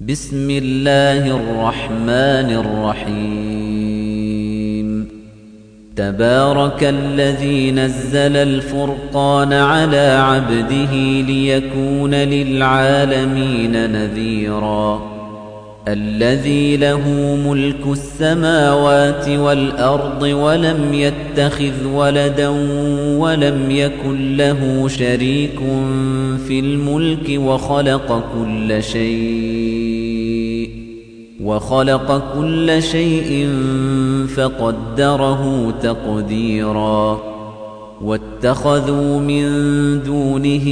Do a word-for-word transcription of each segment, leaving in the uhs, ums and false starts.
بسم الله الرحمن الرحيم تبارك الذي نزل الفرقان على عبده ليكون للعالمين نذيرا الذي له ملك السماوات والأرض ولم يتخذ ولدا ولم يكن له شريك في الملك وخلق كل شيء وخلق كل شيء فقدره تقديرا واتخذوا من دونه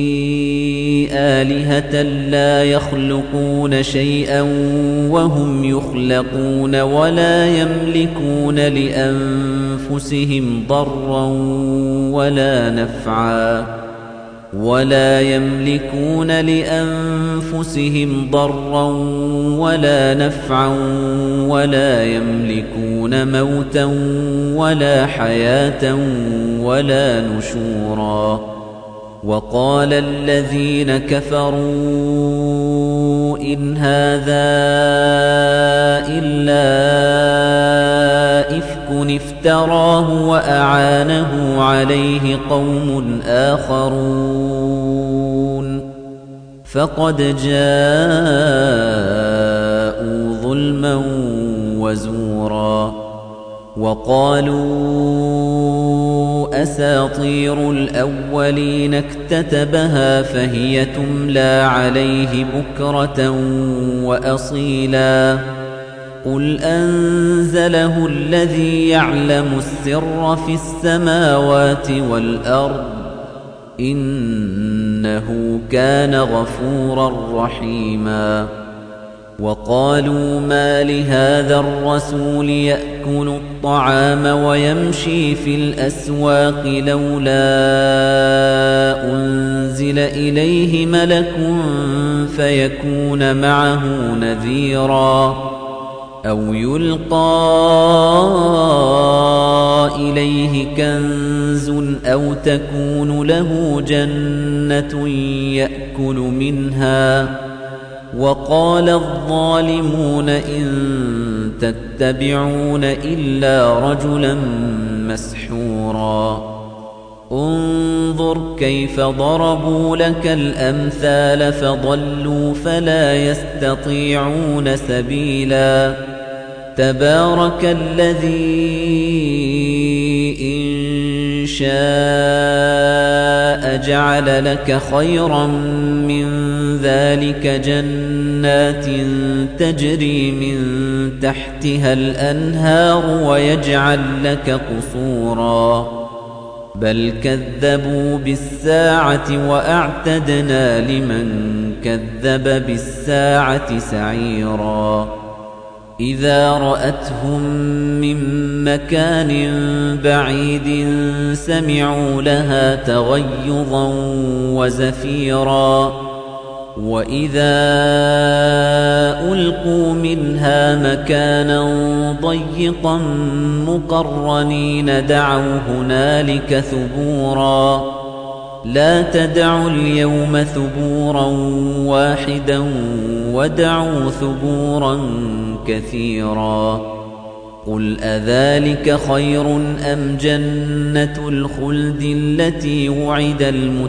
آلهة لا يخلقون شيئا وهم يخلقون ولا يملكون لأنفسهم ضرا ولا نفعا ولا يملكون لأنفسهم ضرا ولا نفعا ولا يملكون موتا ولا حياة ولا نشورا وقال الذين كفروا إن هذا إلا إفك افتراه وأعانه عليه قوم آخرون فقد جاءوا ظلما وزورا وقالوا أساطير الأولين اكتتبها فهي تملى عليه بكرة وأصيلا قل أنزله الذي يعلم السر في السماوات والأرض إنه كان غفورا رحيما وقالوا ما لهذا الرسول يأكل الطعام ويمشي في الأسواق لولا أنزل إليه ملك فيكون معه نذيرا أو يلقى إليه كنز أو تكون له جنة يأكل منها وقال الظالمون إن تتبعون إلا رجلا مسحورا انظر كيف ضربوا لك الأمثال فضلوا فلا يستطيعون سبيلا تبارك الذي إن شاء جعل لك خيرا من ذلك جنات تجري من تحتها الأنهار ويجعل لك قصورا بل كذبوا بالساعة وأعتدنا لمن كذب بالساعة سعيرا إذا رأتهم من مكان بعيد سمعوا لها تغيظا وزفيرا وإذا ألقوا منها مكانا ضيقا مقرنين دعوا هنالك ثبورا لا تدعوا اليوم ثبورا واحدا ودعوا ثبورا كثيرا قل أذلك خير أم جنة الخلد التي وعد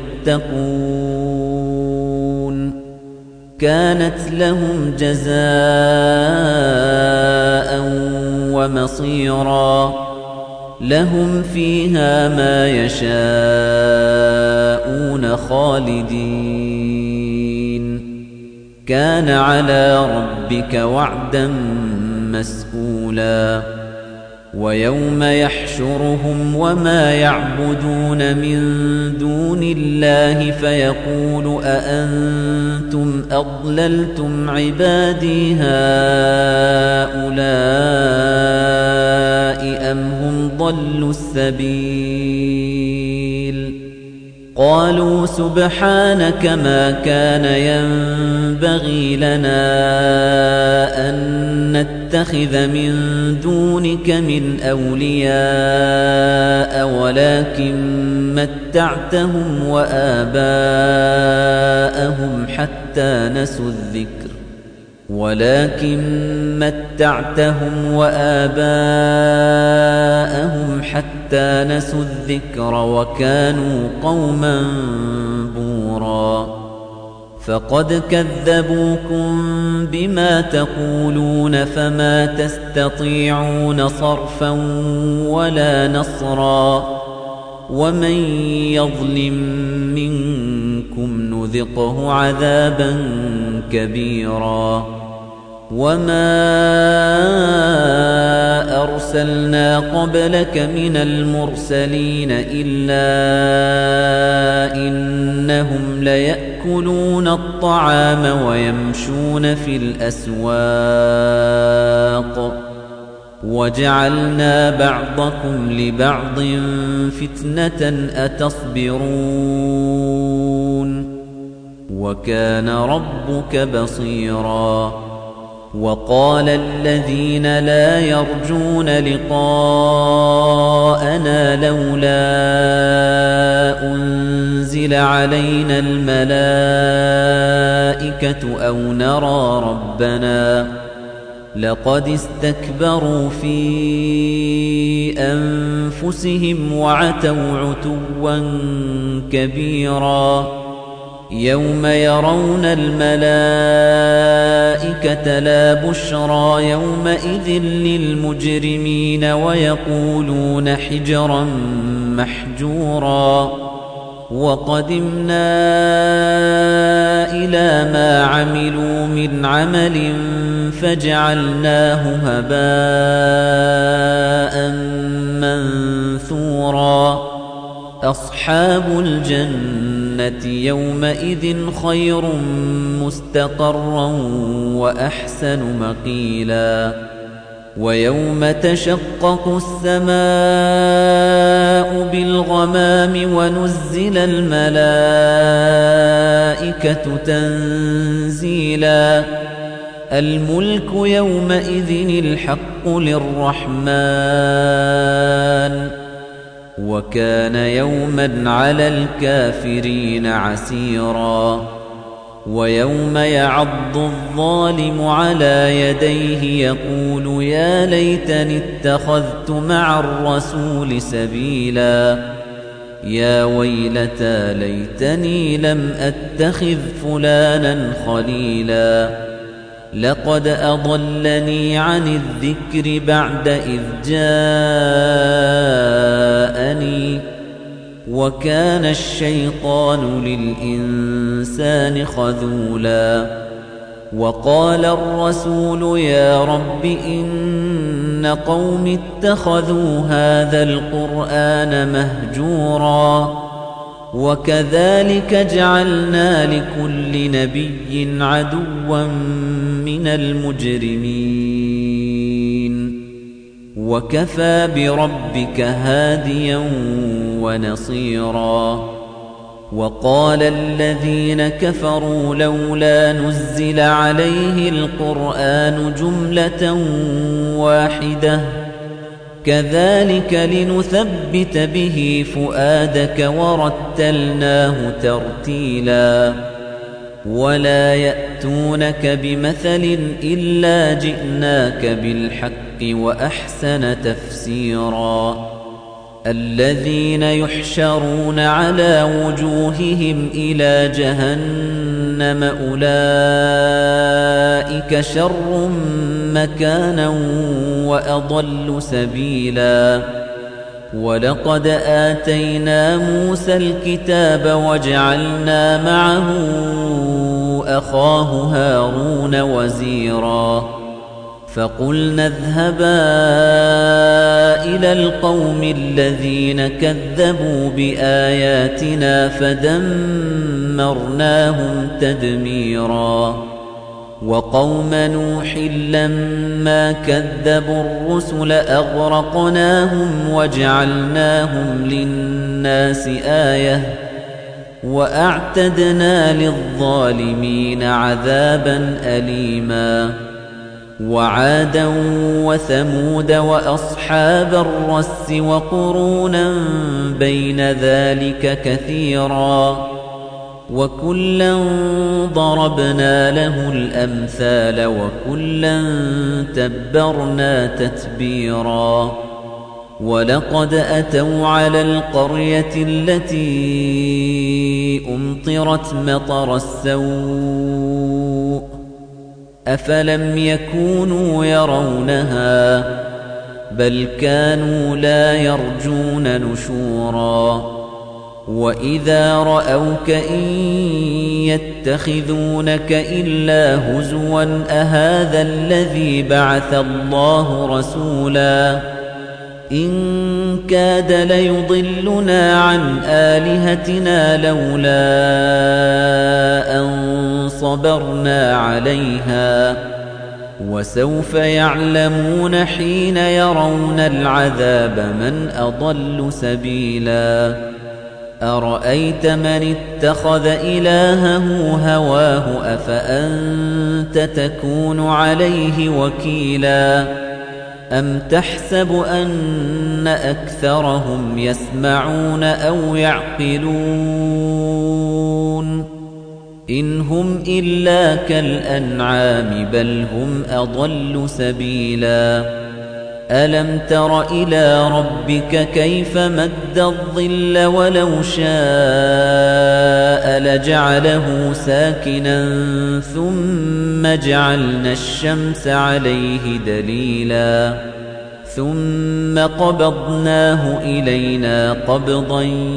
المتقون كانت لهم جزاء ومصيرا لهم فيها ما يشاءون خالدين كان على ربك وعدا مسئولا ويوم يحشرهم وما يعبدون من دون الله فيقول أأنتم أضللتم عبادي هؤلاء أم هم ضلوا السبيل قالوا سبحانك ما كان ينبغي لنا أن نتخذ من دونك من أولياء ولكن متعتهم وآباءهم حتى نسوا الذكر ولكن متعتهم وآباءهم حتى نسوا الذكر وكانوا قوما بورا فقد كذبوكم بما تقولون فما تستطيعون صرفا ولا نصرا ومن يظلم منكم نذقه عذابا كبيرا وما أرسلنا قبلك من المرسلين إلا إنهم ليأكلون الطعام ويمشون في الأسواق وجعلنا بعضكم لبعض فتنة أتصبرون وكان ربك بصيرا وقال الذين لا يرجون لقاءنا لولا أنزل علينا الملائكة أو نرى ربنا لقد استكبروا في أنفسهم وعتوا عتوا كبيرا يوم يرون الملائكة لا بشرى يومئذ للمجرمين ويقولون حجرا محجورا وقدمنا إلى ما عملوا من عمل فجعلناه هباء منثورا أصحاب الجنة يومئذ خير مستقرا وأحسن مقيلا ويوم تشقق السماء بالغمام ونزل الملائكة تنزيلا الملك يومئذ الحق للرحمن وكان يوما على الكافرين عسيرا ويوم يعض الظالم على يديه يقول يا ليتني اتخذت مع الرسول سبيلا يا ويلتى ليتني لم أتخذ فلانا خليلا لقد أضلني عن الذكر بعد إذ جاءني وكان الشيطان للإنسان خذولا وقال الرسول يا رب إن قوم اتخذوا هذا القرآن مهجورا وكذلك جعلنا لكل نبي عدوا من المجرمين وكفى بربك هاديا ونصيرا وقال الذين كفروا لولا نزل عليه القرآن جملة واحدة كذلك لنثبت به فؤادك ورتلناه ترتيلا ولا يأتونك بمثل إلا جئناك بالحق وأحسن تفسيرا الذين يحشرون على وجوههم إلى جهنم أولئك شر مكانا وأضل سبيلا ولقد آتينا موسى الكتاب وجعلنا معه أخاه هارون وزيرا فقلنا اذهبا إلى القوم الذين كذبوا بآياتنا فدمرناهم تدميرا وقوم نوح لما كذبوا الرسل أغرقناهم وجعلناهم للناس آية وأعتدنا للظالمين عذابا أليما وعادا وثمود وأصحاب الرس وقرونا بين ذلك كثيرا وكلا ضربنا له الأمثال وكلا تبرنا تتبيرا ولقد أتوا على القرية التي أمطرت مطر السوء أفلم يكونوا يرونها بل كانوا لا يرجون نشورا وإذا رأوك إن يتخذونك إلا هزوا أهذا الذي بعث الله رسولا إن كاد ليضلنا عن آلهتنا لولا أن صبرنا عليها وسوف يعلمون حين يرون العذاب من أضل سبيلا أرأيت من اتخذ إلهه هواه أفأنت تكون عليه وكيلا أم تحسب أن أكثرهم يسمعون أو يعقلون إن هم إلا كالأنعام بل هم أضل سبيلا ألم تر إلى ربك كيف مد الظل ولو شاء لجعله ساكنا ثم جعلنا الشمس عليه دليلا ثم قبضناه إلينا قبضا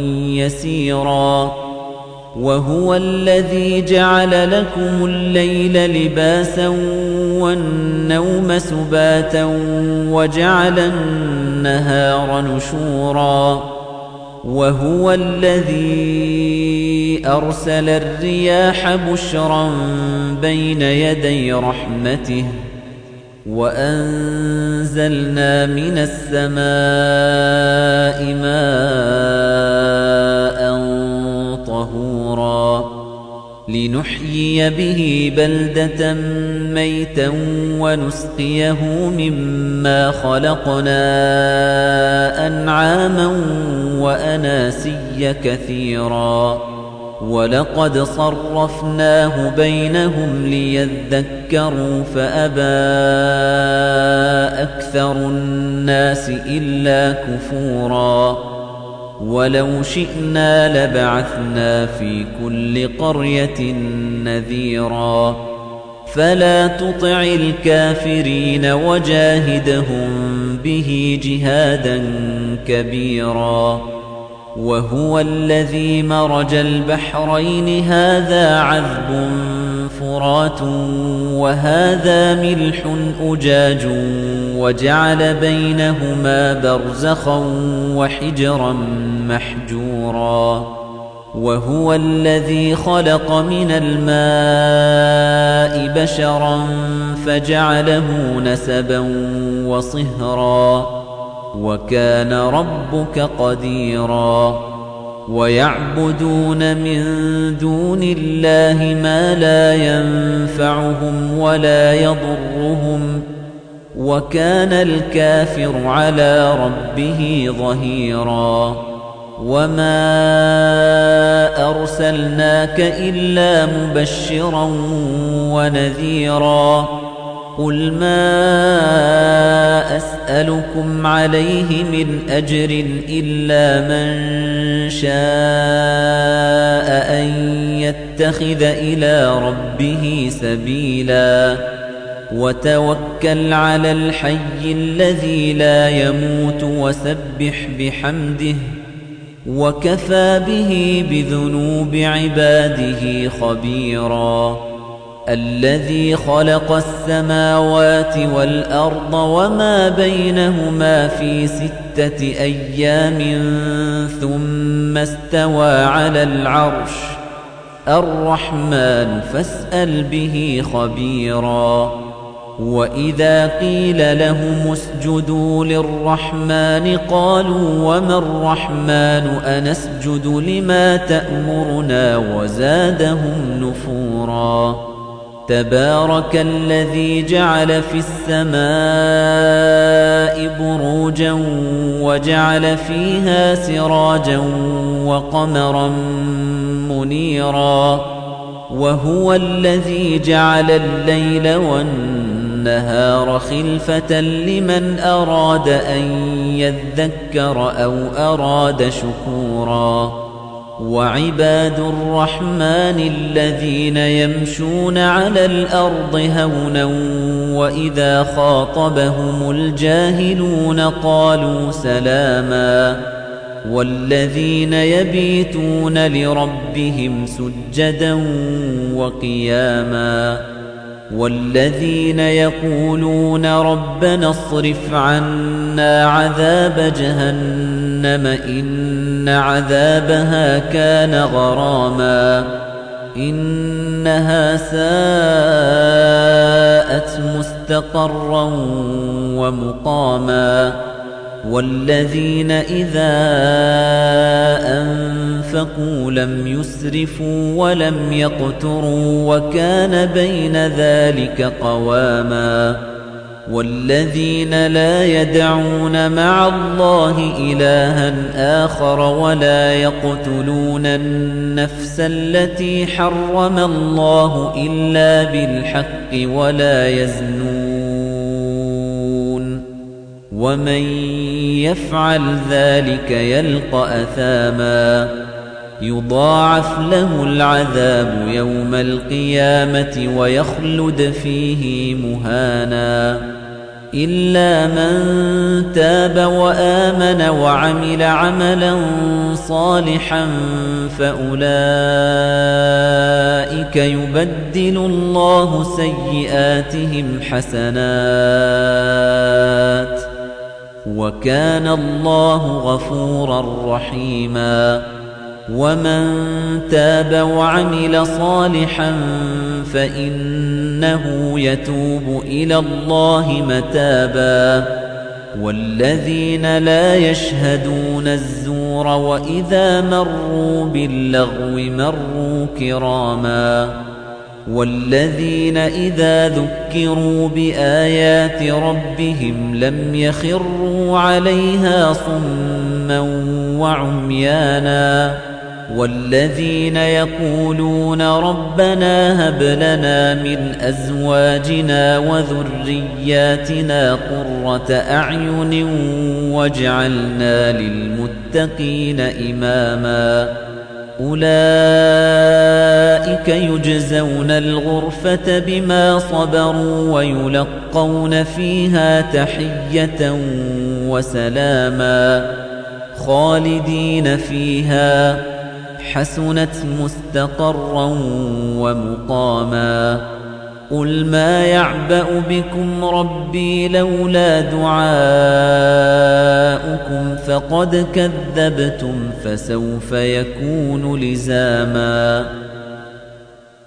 يسيرا وهو الذي جعل لكم الليل لباسا والنوم سباتا وجعل النهار نشورا وهو الذي أرسل الرياح بشرا بين يدي رحمته وأنزلنا من السماء ماء طهورا لنحيي به بلدة ميتا ونسقيه مما خلقنا أنعاما وأناسيا كثيرا ولقد صرفناه بينهم ليذكروا فأبى أكثر الناس إلا كفورا ولو شئنا لبعثنا في كل قرية نذيرا فلا تطع الكافرين وجاهدهم به جهادا كبيرا وهو الذي مرج البحرين هذا عذب فرات وهذا ملح أجاج وجعل بينهما برزخا وحجرا محجورا وهو الذي خلق من الماء بشرا فجعله نسبا وصهرا وكان ربك قديرا ويعبدون من دون الله ما لا ينفعهم ولا يضرهم وكان الكافر على ربه ظهيرا وما أرسلناك إلا مبشرا ونذيرا قل ما أسألكم عليه من أجر إلا من شاء أن يتخذ إلى ربه سبيلا وتوكل على الحي الذي لا يموت وسبح بحمده وكفى به بذنوب عباده خبيرا الذي خلق السماوات والأرض وما بينهما في ستة أيام ثم استوى على العرش الرحمن فاسأل به خبيرا وإذا قيل لهم اسجدوا للرحمن قالوا وما الرحمن أنسجد لما تأمرنا وزادهم نفورا تبارك الذي جعل في السماء بروجا وجعل فيها سراجا وقمرا منيرا وهو الذي جعل الليل والنهار خلفة لمن أراد أن يذكر أو أراد شكورا وعباد الرحمن الذين يمشون على الأرض هونا وإذا خاطبهم الجاهلون قالوا سلاما والذين يبيتون لربهم سجدا وقياما والذين يقولون ربنا اصرف عنا عذاب جهنم إن عذابها كان غراما إنها ساءت مستقرا ومقاما والذين إذا أنفقوا لم يسرفوا ولم يقتروا وكان بين ذلك قواما والذين لا يدعون مع الله إلها آخر ولا يقتلون النفس التي حرم الله إلا بالحق ولا يزنون ومن يفعل ذلك يلقى أثاما يضاعف له العذاب يوم القيامة ويخلد فيه مهانا إلا من تاب وآمن وعمل عملا صالحا فأولئك يبدل الله سيئاتهم حسنات وكان الله غفورا رحيما ومن تاب وعمل صالحا فإنه يتوب إلى الله متابا والذين لا يشهدون الزور وإذا مروا باللغو مروا كراما والذين إذا ذكروا بآيات ربهم لم يخروا عليها صما وعميانا والذين يقولون ربنا هب لنا من أزواجنا وذرياتنا قرة أعين واجعلنا للمتقين إماما أولئك يجزون الغرفة بما صبروا ويلقون فيها تحية وسلاما خالدين فيها حسنت مستقرا ومقاما قل ما يعبأ بكم ربي لولا دعاؤكم فقد كذبتم فسوف يكون لزاما